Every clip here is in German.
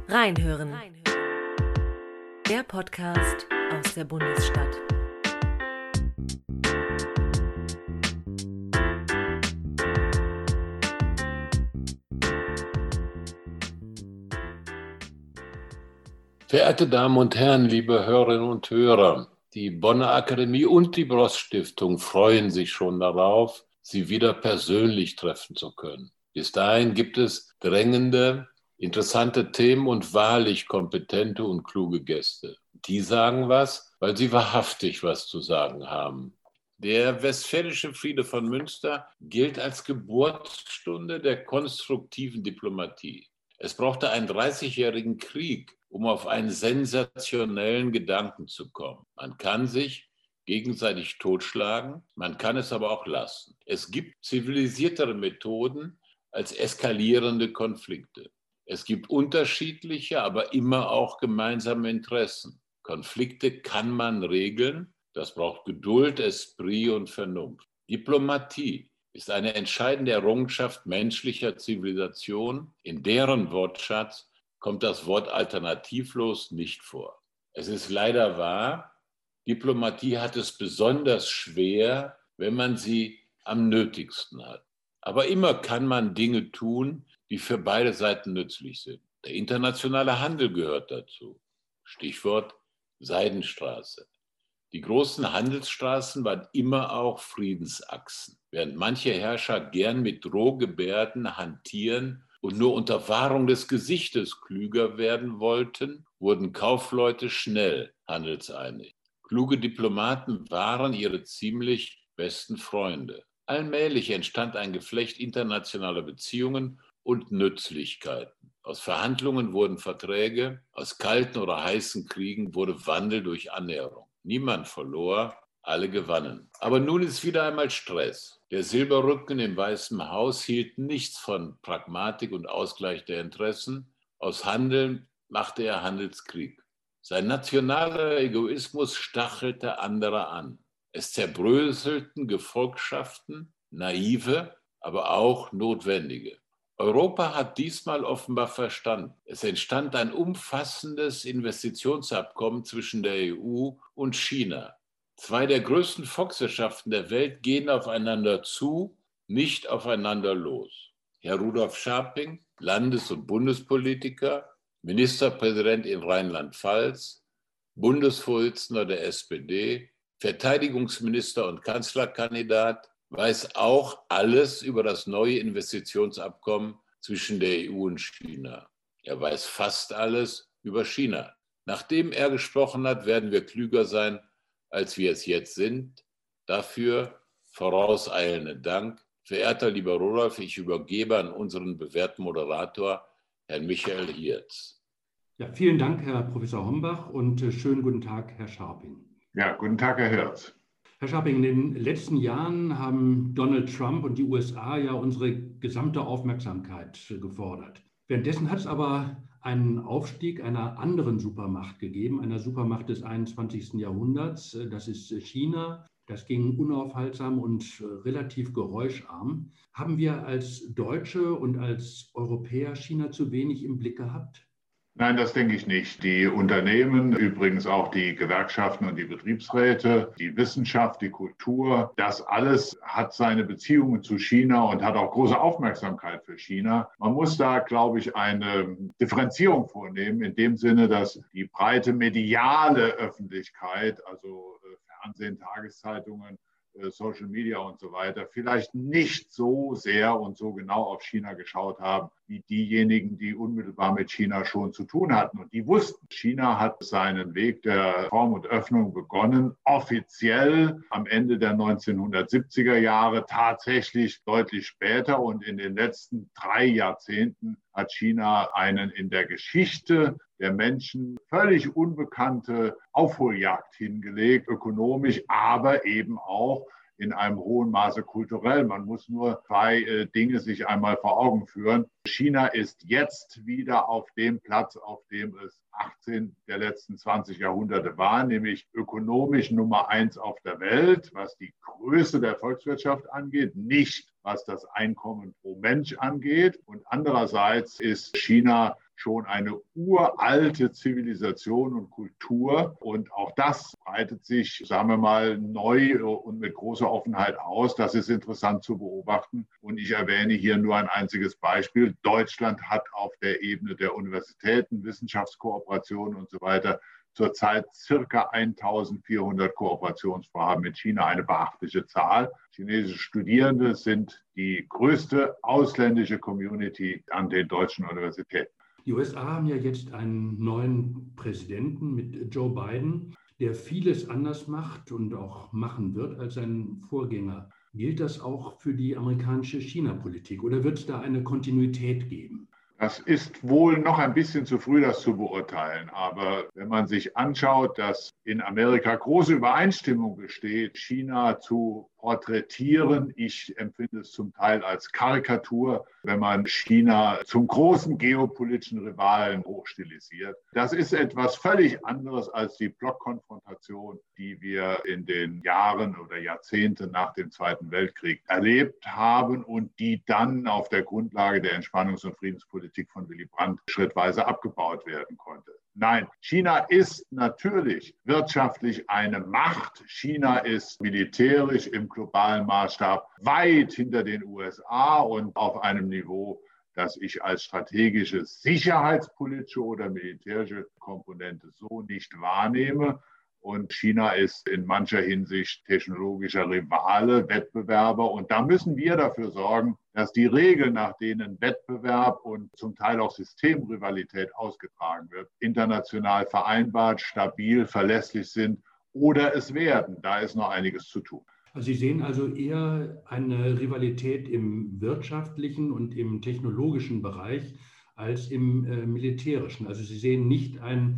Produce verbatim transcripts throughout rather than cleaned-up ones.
Reinhören. Der Podcast aus der Bundesstadt. Verehrte Damen und Herren, liebe Hörerinnen und Hörer, die Bonner Akademie und die Bross Stiftung freuen sich schon darauf, Sie wieder persönlich treffen zu können. Bis dahin gibt es drängende, interessante Themen und wahrlich kompetente und kluge Gäste. Die sagen was, weil sie wahrhaftig was zu sagen haben. Der Westfälische Friede von Münster gilt als Geburtsstunde der konstruktiven Diplomatie. Es brauchte einen dreißigjährigen Krieg, um auf einen sensationellen Gedanken zu kommen. Man kann sich gegenseitig totschlagen, man kann es aber auch lassen. Es gibt zivilisiertere Methoden als eskalierende Konflikte. Es gibt unterschiedliche, aber immer auch gemeinsame Interessen. Konflikte kann man regeln, das braucht Geduld, Esprit und Vernunft. Diplomatie ist eine entscheidende Errungenschaft menschlicher Zivilisation. In deren Wortschatz kommt das Wort alternativlos nicht vor. Es ist leider wahr, Diplomatie hat es besonders schwer, wenn man sie am nötigsten hat. Aber immer kann man Dinge tun, die für beide Seiten nützlich sind. Der internationale Handel gehört dazu. Stichwort Seidenstraße. Die großen Handelsstraßen waren immer auch Friedensachsen. Während manche Herrscher gern mit Drohgebärden hantieren und nur unter Wahrung des Gesichtes klüger werden wollten, wurden Kaufleute schnell handelseinig. Kluge Diplomaten waren ihre ziemlich besten Freunde. Allmählich entstand ein Geflecht internationaler Beziehungen und Nützlichkeiten. Aus Verhandlungen wurden Verträge, aus kalten oder heißen Kriegen wurde Wandel durch Annäherung. Niemand verlor, alle gewannen. Aber nun ist wieder einmal Stress. Der Silberrücken im Weißen Haus hielt nichts von Pragmatik und Ausgleich der Interessen. Aus Handeln machte er Handelskrieg. Sein nationaler Egoismus stachelte andere an. Es zerbröselten Gefolgschaften, naive, aber auch notwendige. Europa hat diesmal offenbar verstanden. Es entstand ein umfassendes Investitionsabkommen zwischen der E U und China. Zwei der größten Volkswirtschaften der Welt gehen aufeinander zu, nicht aufeinander los. Herr Rudolf Scharping, Landes- und Bundespolitiker, Ministerpräsident in Rheinland-Pfalz, Bundesvorsitzender der S P D, Verteidigungsminister und Kanzlerkandidat, weiß auch alles über das neue Investitionsabkommen zwischen der E U und China. Er weiß fast alles über China. Nachdem er gesprochen hat, werden wir klüger sein, als wir es jetzt sind. Dafür vorauseilenden Dank. Verehrter lieber Rudolf, ich übergebe an unseren bewährten Moderator, Herrn Michael Hirz. Ja, vielen Dank, Herr Professor Hombach, und äh, schönen guten Tag, Herr Scharping. Ja, guten Tag, Herr Hirz. Herr Scharping, in den letzten Jahren haben Donald Trump und die U S A ja unsere gesamte Aufmerksamkeit gefordert. Währenddessen hat es aber einen Aufstieg einer anderen Supermacht gegeben, einer Supermacht des einundzwanzigsten Jahrhunderts. Das ist China. Das ging unaufhaltsam und relativ geräuscharm. Haben wir als Deutsche und als Europäer China zu wenig im Blick gehabt? Nein, das denke ich nicht. Die Unternehmen, übrigens auch die Gewerkschaften und die Betriebsräte, die Wissenschaft, die Kultur, das alles hat seine Beziehungen zu China und hat auch große Aufmerksamkeit für China. Man muss da, glaube ich, eine Differenzierung vornehmen, in dem Sinne, dass die breite mediale Öffentlichkeit, also Fernsehen, Tageszeitungen, Social Media und so weiter, vielleicht nicht so sehr und so genau auf China geschaut haben, wie diejenigen, die unmittelbar mit China schon zu tun hatten. Und die wussten, China hat seinen Weg der Reform und Öffnung begonnen, offiziell am Ende der neunzehnhundertsiebziger Jahre, tatsächlich deutlich später. Und in den letzten drei Jahrzehnten hat China einen in der Geschichte der Menschen völlig unbekannte Aufholjagd hingelegt, ökonomisch, aber eben auch in einem hohen Maße kulturell. Man muss nur zwei äh, Dinge sich einmal vor Augen führen. China ist jetzt wieder auf dem Platz, auf dem es achtzehn der letzten zwanzig Jahrhunderte war, nämlich ökonomisch Nummer eins auf der Welt, was die Größe der Volkswirtschaft angeht, nicht was das Einkommen pro Mensch angeht. Und andererseits ist China schon eine uralte Zivilisation und Kultur. Und auch das breitet sich, sagen wir mal, neu und mit großer Offenheit aus. Das ist interessant zu beobachten. Und ich erwähne hier nur ein einziges Beispiel. Deutschland hat auf der Ebene der Universitäten, Wissenschaftskooperationen und so weiter zurzeit circa eintausendvierhundert Kooperationsvorhaben mit China, eine beachtliche Zahl. Chinesische Studierende sind die größte ausländische Community an den deutschen Universitäten. Die U S A haben ja jetzt einen neuen Präsidenten mit Joe Biden, der vieles anders macht und auch machen wird als sein Vorgänger. Gilt das auch für die amerikanische China-Politik oder wird es da eine Kontinuität geben? Das ist wohl noch ein bisschen zu früh, das zu beurteilen. Aber wenn man sich anschaut, dass in Amerika große Übereinstimmung besteht, China zu porträtieren, ich empfinde es zum Teil als Karikatur, wenn man China zum großen geopolitischen Rivalen hochstilisiert. Das ist etwas völlig anderes als die Blockkonfrontation, die wir in den Jahren oder Jahrzehnten nach dem Zweiten Weltkrieg erlebt haben und die dann auf der Grundlage der Entspannungs- und Friedenspolitik von Willy Brandt schrittweise abgebaut werden konnte. Nein, China ist natürlich wirtschaftlich eine Macht. China ist militärisch im globalen Maßstab weit hinter den U S A und auf einem Niveau, das ich als strategische, sicherheitspolitische oder militärische Komponente so nicht wahrnehme. Und China ist in mancher Hinsicht technologischer Rivale, Wettbewerber. Und da müssen wir dafür sorgen, dass die Regeln, nach denen Wettbewerb und zum Teil auch Systemrivalität ausgetragen wird, international vereinbart, stabil, verlässlich sind oder es werden. Da ist noch einiges zu tun. Also Sie sehen also eher eine Rivalität im wirtschaftlichen und im technologischen Bereich als im äh, militärischen. Also Sie sehen nicht ein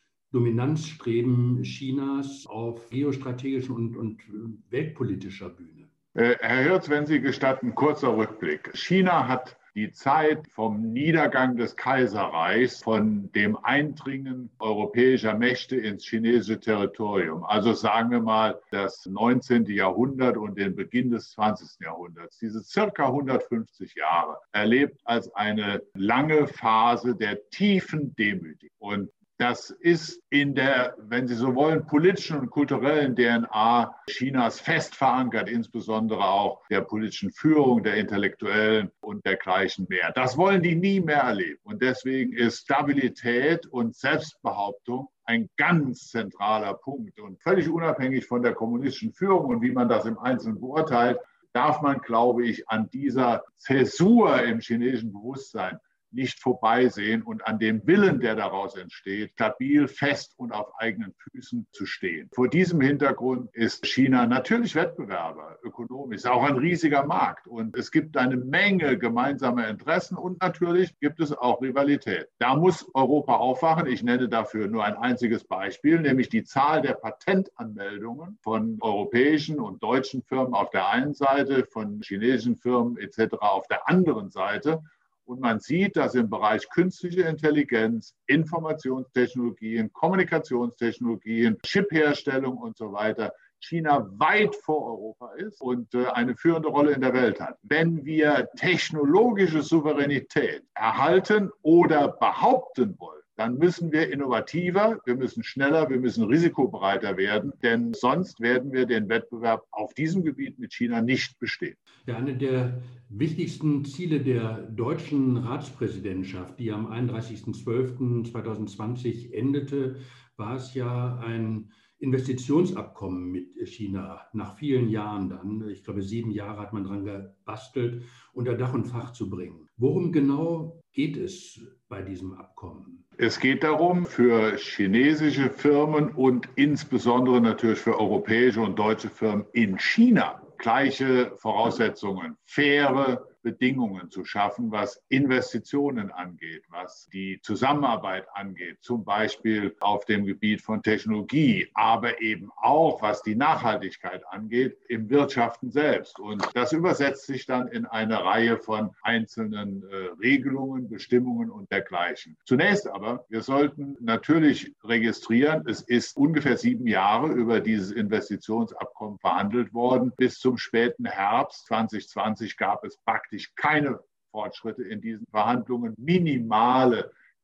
Dominanzstreben Chinas auf geostrategischer und, und weltpolitischer Bühne. Herr Hirz, wenn Sie gestatten, kurzer Rückblick. China hat die Zeit vom Niedergang des Kaiserreichs, von dem Eindringen europäischer Mächte ins chinesische Territorium, also sagen wir mal das neunzehnte. Jahrhundert und den Beginn des zwanzigsten. Jahrhunderts, diese circa hundertfünfzig Jahre, erlebt als eine lange Phase der tiefen Demütigung. Und das ist in der, wenn Sie so wollen, politischen und kulturellen D N A Chinas fest verankert, insbesondere auch der politischen Führung, der Intellektuellen und dergleichen mehr. Das wollen die nie mehr erleben. Und deswegen ist Stabilität und Selbstbehauptung ein ganz zentraler Punkt. Und völlig unabhängig von der kommunistischen Führung und wie man das im Einzelnen beurteilt, darf man, glaube ich, an dieser Zäsur im chinesischen Bewusstsein nicht vorbeisehen und an dem Willen, der daraus entsteht, stabil, fest und auf eigenen Füßen zu stehen. Vor diesem Hintergrund ist China natürlich Wettbewerber, ökonomisch, auch ein riesiger Markt. Und es gibt eine Menge gemeinsamer Interessen und natürlich gibt es auch Rivalität. Da muss Europa aufwachen. Ich nenne dafür nur ein einziges Beispiel, nämlich die Zahl der Patentanmeldungen von europäischen und deutschen Firmen auf der einen Seite, von chinesischen Firmen et cetera auf der anderen Seite. Und man sieht, dass im Bereich künstliche Intelligenz, Informationstechnologien, Kommunikationstechnologien, Chipherstellung und so weiter China weit vor Europa ist und eine führende Rolle in der Welt hat. Wenn wir technologische Souveränität erhalten oder behaupten wollen, dann müssen wir innovativer, wir müssen schneller, wir müssen risikobereiter werden, denn sonst werden wir den Wettbewerb auf diesem Gebiet mit China nicht bestehen. Ja, eine der wichtigsten Ziele der deutschen Ratspräsidentschaft, die am einunddreißigsten zwölften zweitausendzwanzig endete, war es ja ein Investitionsabkommen mit China nach vielen Jahren dann. Ich glaube, sieben Jahre hat man dran gebastelt, unter Dach und Fach zu bringen. Worum genau geht es bei diesem Abkommen? Es geht darum, für chinesische Firmen und insbesondere natürlich für europäische und deutsche Firmen in China gleiche Voraussetzungen, faire Bedingungen zu schaffen, was Investitionen angeht, was die Zusammenarbeit angeht, zum Beispiel auf dem Gebiet von Technologie, aber eben auch, was die Nachhaltigkeit angeht, im Wirtschaften selbst. Und das übersetzt sich dann in eine Reihe von einzelnen äh, Regelungen, Bestimmungen und dergleichen. Zunächst aber, wir sollten natürlich registrieren, es ist ungefähr sieben Jahre über dieses Investitionsabkommen verhandelt worden. Bis zum späten Herbst zwanzig zwanzig gab es praktisch keine Fortschritte in diesen Verhandlungen, minimale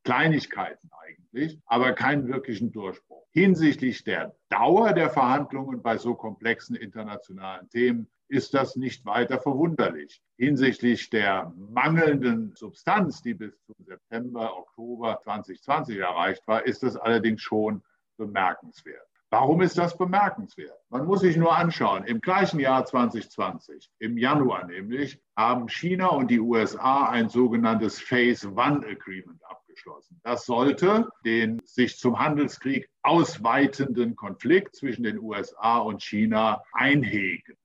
Kleinigkeiten eigentlich, aber keinen wirklichen Durchbruch. Hinsichtlich der Dauer der Verhandlungen bei so komplexen internationalen Themen ist das nicht weiter verwunderlich. Hinsichtlich der mangelnden Substanz, die bis zum September, Oktober zwanzig zwanzig erreicht war, ist das allerdings schon bemerkenswert. Warum ist das bemerkenswert? Man muss sich nur anschauen, im gleichen Jahr zwanzig zwanzig, im Januar nämlich, haben China und die U S A ein sogenanntes Phase One Agreement abgeschlossen. Das sollte den sich zum Handelskrieg ausweitenden Konflikt zwischen den U S A und China einhegen.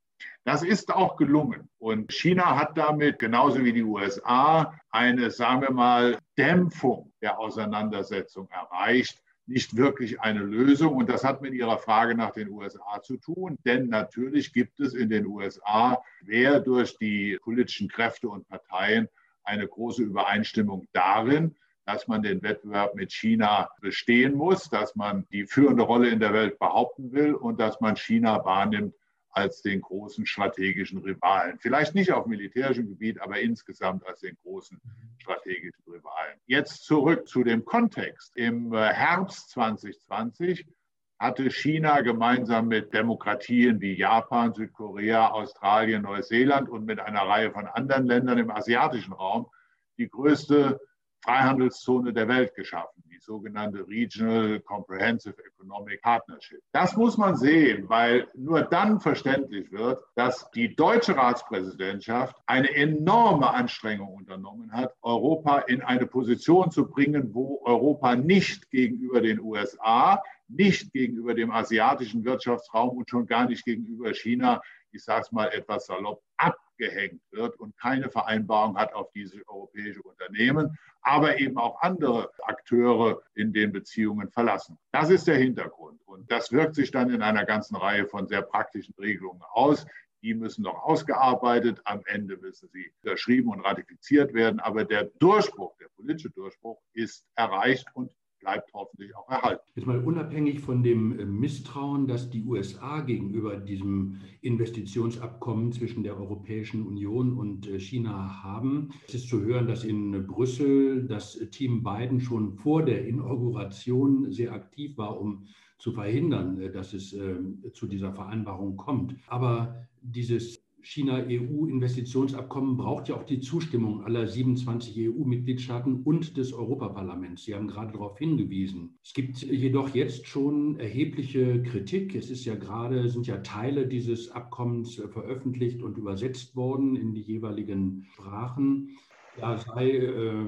Das ist auch gelungen. Und China hat damit, genauso wie die U S A, eine, sagen wir mal, Dämpfung der Auseinandersetzung erreicht. Nicht wirklich eine Lösung. Und das hat mit Ihrer Frage nach den U S A zu tun. Denn natürlich gibt es in den U S A quer durch die politischen Kräfte und Parteien eine große Übereinstimmung darin, dass man den Wettbewerb mit China bestehen muss, dass man die führende Rolle in der Welt behaupten will und dass man China wahrnimmt als den großen strategischen Rivalen. Vielleicht nicht auf militärischem Gebiet, aber insgesamt als den großen strategischen Rivalen. Jetzt zurück zu dem Kontext. Im Herbst zwanzig zwanzig hatte China gemeinsam mit Demokratien wie Japan, Südkorea, Australien, Neuseeland und mit einer Reihe von anderen Ländern im asiatischen Raum die größte Freihandelszone der Welt geschaffen, die sogenannte Regional Comprehensive Economic Partnership. Das muss man sehen, weil nur dann verständlich wird, dass die deutsche Ratspräsidentschaft eine enorme Anstrengung unternommen hat, Europa in eine Position zu bringen, wo Europa nicht gegenüber den U S A, nicht gegenüber dem asiatischen Wirtschaftsraum und schon gar nicht gegenüber China, ich sage es mal etwas salopp, abgehängt wird und keine Vereinbarung hat auf diese europäische Unternehmen, aber eben auch andere Akteure in den Beziehungen verlassen. Das ist der Hintergrund. Und das wirkt sich dann in einer ganzen Reihe von sehr praktischen Regelungen aus. Die müssen noch ausgearbeitet, am Ende müssen sie unterschrieben und ratifiziert werden. Aber der Durchbruch, der politische Durchbruch ist erreicht und bleibt hoffentlich auch erhalten. Jetzt mal unabhängig von dem Misstrauen, das die U S A gegenüber diesem Investitionsabkommen zwischen der Europäischen Union und China haben. Es ist zu hören, dass in Brüssel das Team Biden schon vor der Inauguration sehr aktiv war, um zu verhindern, dass es zu dieser Vereinbarung kommt. Aber dieses China-E U-Investitionsabkommen braucht ja auch die Zustimmung aller siebenundzwanzig E U-Mitgliedstaaten und des Europaparlaments. Sie haben gerade darauf hingewiesen. Es gibt jedoch jetzt schon erhebliche Kritik. Es ist ja gerade, sind ja Teile dieses Abkommens veröffentlicht und übersetzt worden in die jeweiligen Sprachen. Da sei äh,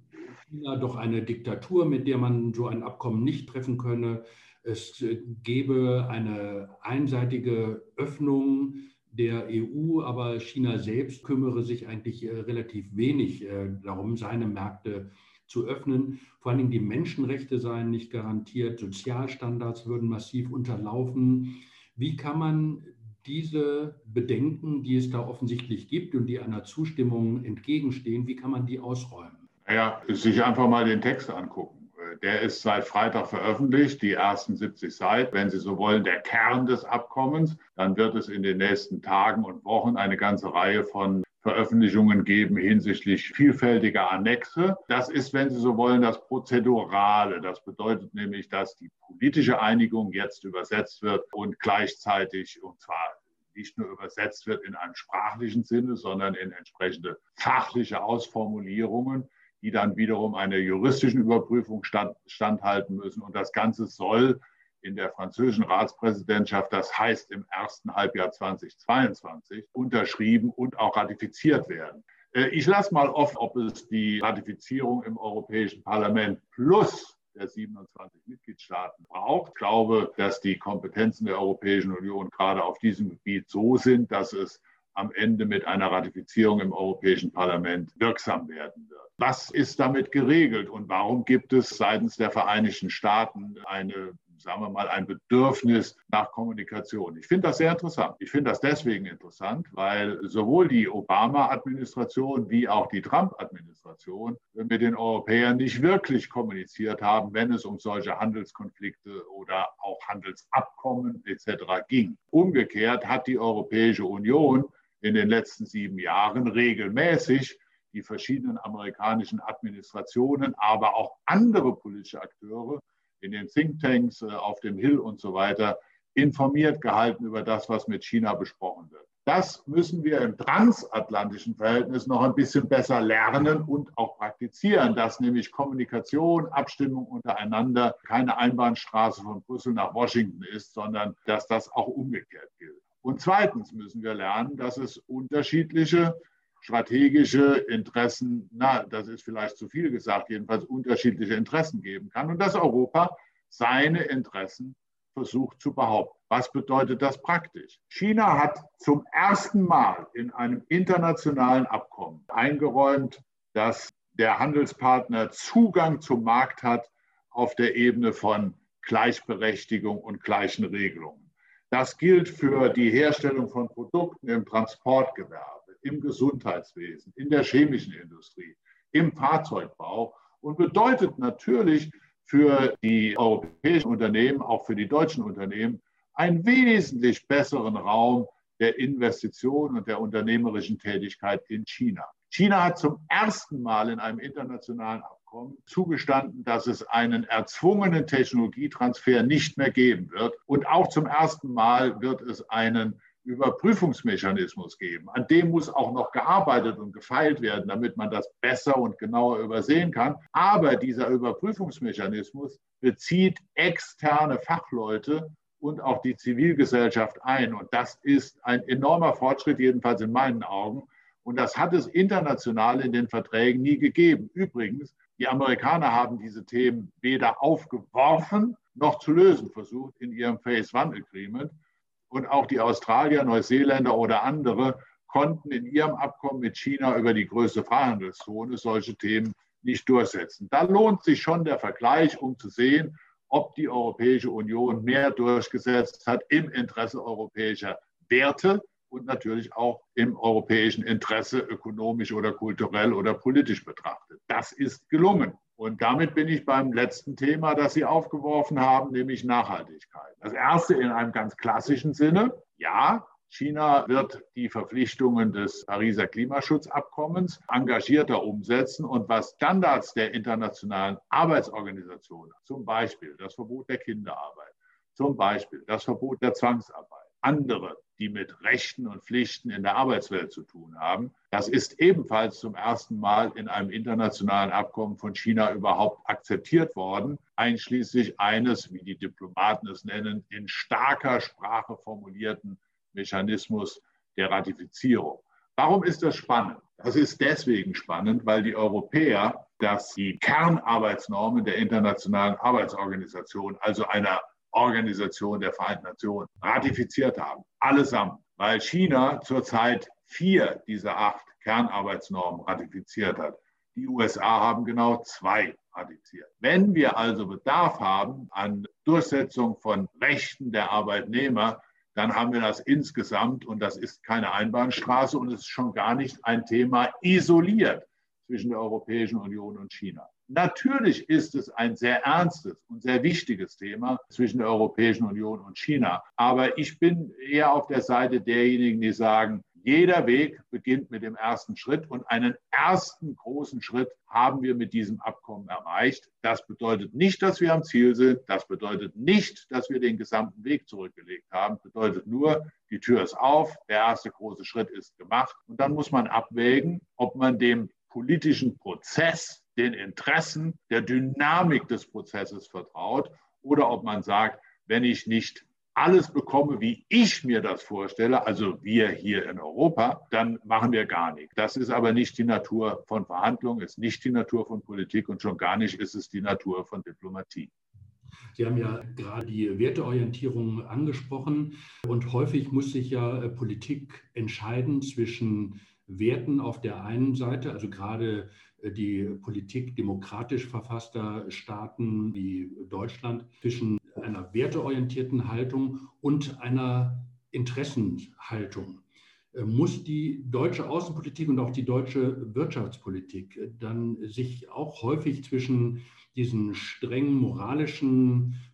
China doch eine Diktatur, mit der man so ein Abkommen nicht treffen könne. Es gebe eine einseitige Öffnung der E U, aber China selbst kümmere sich eigentlich äh, relativ wenig äh, darum, seine Märkte zu öffnen. Vor allen Dingen die Menschenrechte seien nicht garantiert, Sozialstandards würden massiv unterlaufen. Wie kann man diese Bedenken, die es da offensichtlich gibt und die einer Zustimmung entgegenstehen, wie kann man die ausräumen? Naja, sich einfach mal den Text angucken. Der ist seit Freitag veröffentlicht, die ersten siebzig Seiten, wenn Sie so wollen, der Kern des Abkommens. Dann wird es in den nächsten Tagen und Wochen eine ganze Reihe von Veröffentlichungen geben hinsichtlich vielfältiger Annexe. Das ist, wenn Sie so wollen, das Prozedurale. Das bedeutet nämlich, dass die politische Einigung jetzt übersetzt wird und gleichzeitig, und zwar nicht nur übersetzt wird in einem sprachlichen Sinne, sondern in entsprechende fachliche Ausformulierungen, die dann wiederum einer juristischen Überprüfung stand, standhalten müssen. Und das Ganze soll in der französischen Ratspräsidentschaft, das heißt im ersten Halbjahr zweitausendzweiundzwanzig, unterschrieben und auch ratifiziert werden. Ich lasse mal offen, ob es die Ratifizierung im Europäischen Parlament plus der siebenundzwanzig Mitgliedstaaten braucht. Ich glaube, dass die Kompetenzen der Europäischen Union gerade auf diesem Gebiet so sind, dass es am Ende mit einer Ratifizierung im Europäischen Parlament wirksam werden wird. Was ist damit geregelt und warum gibt es seitens der Vereinigten Staaten eine, sagen wir mal, ein Bedürfnis nach Kommunikation? Ich finde das sehr interessant. Ich finde das deswegen interessant, weil sowohl die Obama-Administration wie auch die Trump-Administration mit den Europäern nicht wirklich kommuniziert haben, wenn es um solche Handelskonflikte oder auch Handelsabkommen et cetera ging. Umgekehrt hat die Europäische Union in den letzten sieben Jahren regelmäßig die verschiedenen amerikanischen Administrationen, aber auch andere politische Akteure in den Thinktanks, auf dem Hill und so weiter informiert gehalten über das, was mit China besprochen wird. Das müssen wir im transatlantischen Verhältnis noch ein bisschen besser lernen und auch praktizieren, dass nämlich Kommunikation, Abstimmung untereinander keine Einbahnstraße von Brüssel nach Washington ist, sondern dass das auch umgekehrt gilt. Und zweitens müssen wir lernen, dass es unterschiedliche strategische Interessen, na, das ist vielleicht zu viel gesagt, jedenfalls unterschiedliche Interessen geben kann und dass Europa seine Interessen versucht zu behaupten. Was bedeutet das praktisch? China hat zum ersten Mal in einem internationalen Abkommen eingeräumt, dass der Handelspartner Zugang zum Markt hat auf der Ebene von Gleichberechtigung und gleichen Regelungen. Das gilt für die Herstellung von Produkten im Transportgewerbe, im Gesundheitswesen, in der chemischen Industrie, im Fahrzeugbau und bedeutet natürlich für die europäischen Unternehmen, auch für die deutschen Unternehmen, einen wesentlich besseren Raum der Investition und der unternehmerischen Tätigkeit in China. China hat zum ersten Mal in einem internationalen Abkommen zugestanden, dass es einen erzwungenen Technologietransfer nicht mehr geben wird. Und auch zum ersten Mal wird es einen Überprüfungsmechanismus geben. An dem muss auch noch gearbeitet und gefeilt werden, damit man das besser und genauer übersehen kann. Aber dieser Überprüfungsmechanismus bezieht externe Fachleute und auch die Zivilgesellschaft ein. Und das ist ein enormer Fortschritt, jedenfalls in meinen Augen. Und das hat es international in den Verträgen nie gegeben. Übrigens, die Amerikaner haben diese Themen weder aufgeworfen noch zu lösen versucht in ihrem Phase One Agreement. Und auch die Australier, Neuseeländer oder andere konnten in ihrem Abkommen mit China über die größte Freihandelszone solche Themen nicht durchsetzen. Da lohnt sich schon der Vergleich, um zu sehen, ob die Europäische Union mehr durchgesetzt hat im Interesse europäischer Werte und natürlich auch im europäischen Interesse ökonomisch oder kulturell oder politisch betrachtet. Das ist gelungen. Und damit bin ich beim letzten Thema, das Sie aufgeworfen haben, nämlich Nachhaltigkeit. Das erste in einem ganz klassischen Sinne. Ja, China wird die Verpflichtungen des Pariser Klimaschutzabkommens engagierter umsetzen und was Standards der internationalen Arbeitsorganisation, zum Beispiel das Verbot der Kinderarbeit, zum Beispiel das Verbot der Zwangsarbeit, andere, die mit Rechten und Pflichten in der Arbeitswelt zu tun haben. Das ist ebenfalls zum ersten Mal in einem internationalen Abkommen von China überhaupt akzeptiert worden, einschließlich eines, wie die Diplomaten es nennen, in starker Sprache formulierten Mechanismus der Ratifizierung. Warum ist das spannend? Das ist deswegen spannend, weil die Europäer, dass die Kernarbeitsnormen der Internationalen Arbeitsorganisation, also einer Organisation der Vereinten Nationen, ratifiziert haben. Allesamt, weil China zurzeit vier dieser acht Kernarbeitsnormen ratifiziert hat. Die U S A haben genau zwei ratifiziert. Wenn wir also Bedarf haben an Durchsetzung von Rechten der Arbeitnehmer, dann haben wir das insgesamt und das ist keine Einbahnstraße und es ist schon gar nicht ein Thema isoliert zwischen der Europäischen Union und China. Natürlich ist es ein sehr ernstes und sehr wichtiges Thema zwischen der Europäischen Union und China. Aber ich bin eher auf der Seite derjenigen, die sagen, jeder Weg beginnt mit dem ersten Schritt und einen ersten großen Schritt haben wir mit diesem Abkommen erreicht. Das bedeutet nicht, dass wir am Ziel sind. Das bedeutet nicht, dass wir den gesamten Weg zurückgelegt haben. Das bedeutet nur, die Tür ist auf, der erste große Schritt ist gemacht. Und dann muss man abwägen, ob man dem politischen Prozess, den Interessen, der Dynamik des Prozesses vertraut oder ob man sagt, wenn ich nicht alles bekomme, wie ich mir das vorstelle, also wir hier in Europa, dann machen wir gar nichts. Das ist aber nicht die Natur von Verhandlungen, ist nicht die Natur von Politik und schon gar nicht ist es die Natur von Diplomatie. Sie haben ja gerade die Werteorientierung angesprochen und häufig muss sich ja Politik entscheiden zwischen Werten auf der einen Seite, also gerade die Politik demokratisch verfasster Staaten wie Deutschland, zwischen einer werteorientierten Haltung und einer Interessenhaltung. Muss die deutsche Außenpolitik und auch die deutsche Wirtschaftspolitik dann sich auch häufig zwischen diesen strengen moralischen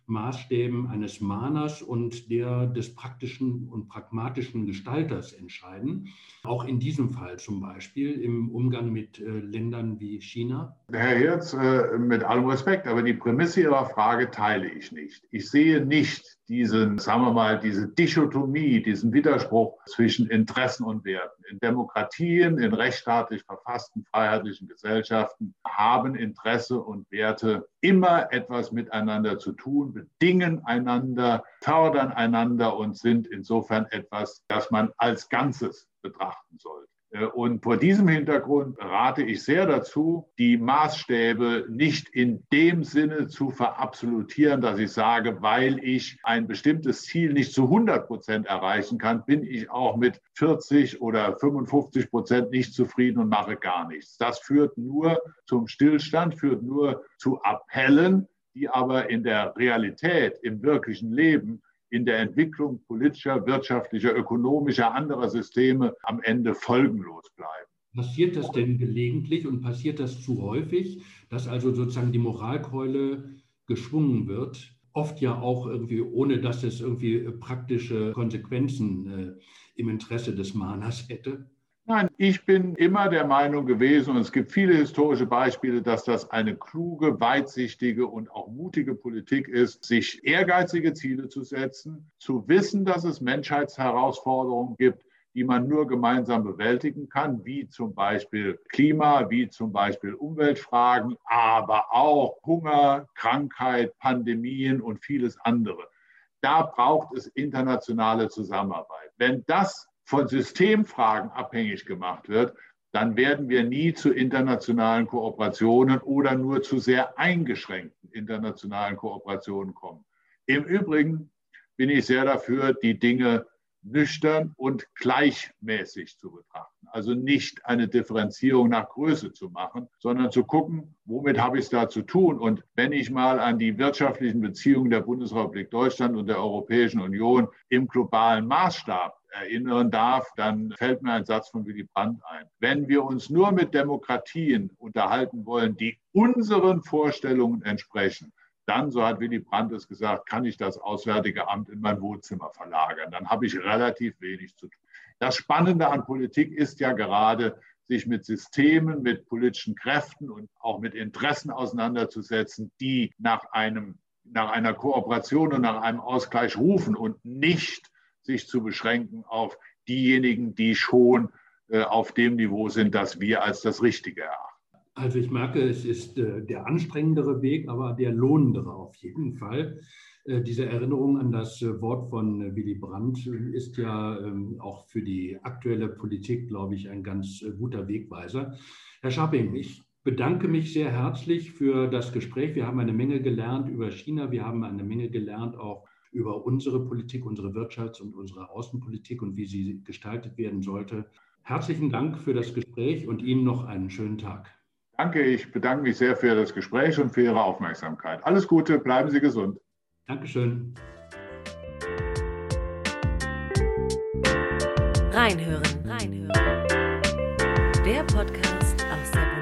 Maßstäben eines Mahners und der des praktischen und pragmatischen Gestalters entscheiden. Auch in diesem Fall zum Beispiel im Umgang mit äh, Ländern wie China. Herr Hirz, äh, mit allem Respekt, aber die Prämisse Ihrer Frage teile ich nicht. Ich sehe nicht diesen, sagen wir mal, diese Dichotomie, diesen Widerspruch zwischen Interessen und Werten. In Demokratien, in rechtsstaatlich verfassten, freiheitlichen Gesellschaften haben Interesse und Werte immer etwas miteinander zu tun, bedingen einander, fördern einander und sind insofern etwas, das man als Ganzes betrachten sollte. Und vor diesem Hintergrund rate ich sehr dazu, die Maßstäbe nicht in dem Sinne zu verabsolutieren, dass ich sage, weil ich ein bestimmtes Ziel nicht zu hundert Prozent erreichen kann, bin ich auch mit vierzig oder fünfundfünfzig Prozent nicht zufrieden und mache gar nichts. Das führt nur zum Stillstand, führt nur zu Appellen, die aber in der Realität, im wirklichen Leben, in der Entwicklung politischer, wirtschaftlicher, ökonomischer, anderer Systeme am Ende folgenlos bleiben. Passiert das denn gelegentlich und passiert das zu häufig, dass also sozusagen die Moralkeule geschwungen wird? Oft ja auch irgendwie, ohne dass es irgendwie praktische Konsequenzen äh, im Interesse des Mahners hätte? Nein, ich bin immer der Meinung gewesen, und es gibt viele historische Beispiele, dass das eine kluge, weitsichtige und auch mutige Politik ist, sich ehrgeizige Ziele zu setzen, zu wissen, dass es Menschheitsherausforderungen gibt, die man nur gemeinsam bewältigen kann, wie zum Beispiel Klima, wie zum Beispiel Umweltfragen, aber auch Hunger, Krankheit, Pandemien und vieles andere. Da braucht es internationale Zusammenarbeit. Wenn das von Systemfragen abhängig gemacht wird, dann werden wir nie zu internationalen Kooperationen oder nur zu sehr eingeschränkten internationalen Kooperationen kommen. Im Übrigen bin ich sehr dafür, die Dinge nüchtern und gleichmäßig zu betrachten. Also nicht eine Differenzierung nach Größe zu machen, sondern zu gucken, womit habe ich es da zu tun. Und wenn ich mal an die wirtschaftlichen Beziehungen der Bundesrepublik Deutschland und der Europäischen Union im globalen Maßstab erinnern darf, dann fällt mir ein Satz von Willy Brandt ein. Wenn wir uns nur mit Demokratien unterhalten wollen, die unseren Vorstellungen entsprechen, dann, so hat Willy Brandt es gesagt, kann ich das Auswärtige Amt in mein Wohnzimmer verlagern. Dann habe ich relativ wenig zu tun. Das Spannende an Politik ist ja gerade, sich mit Systemen, mit politischen Kräften und auch mit Interessen auseinanderzusetzen, die nach einem, nach einer Kooperation und nach einem Ausgleich rufen und nicht sich zu beschränken auf diejenigen, die schon äh, auf dem Niveau sind, das wir als das Richtige erachten. Also ich merke, es ist äh, der anstrengendere Weg, aber der lohnendere auf jeden Fall. Äh, diese Erinnerung an das äh, Wort von äh, Willy Brandt äh, ist ja ähm, auch für die aktuelle Politik, glaube ich, ein ganz äh, guter Wegweiser. Herr Scharping, ich bedanke mich sehr herzlich für das Gespräch. Wir haben eine Menge gelernt über China. Wir haben eine Menge gelernt auch über unsere Politik, unsere Wirtschafts- und unsere Außenpolitik und wie sie gestaltet werden sollte. Herzlichen Dank für das Gespräch und Ihnen noch einen schönen Tag. Danke, ich bedanke mich sehr für das Gespräch und für Ihre Aufmerksamkeit. Alles Gute, bleiben Sie gesund. Dankeschön. Reinhören, reinhören. Der Podcast aus der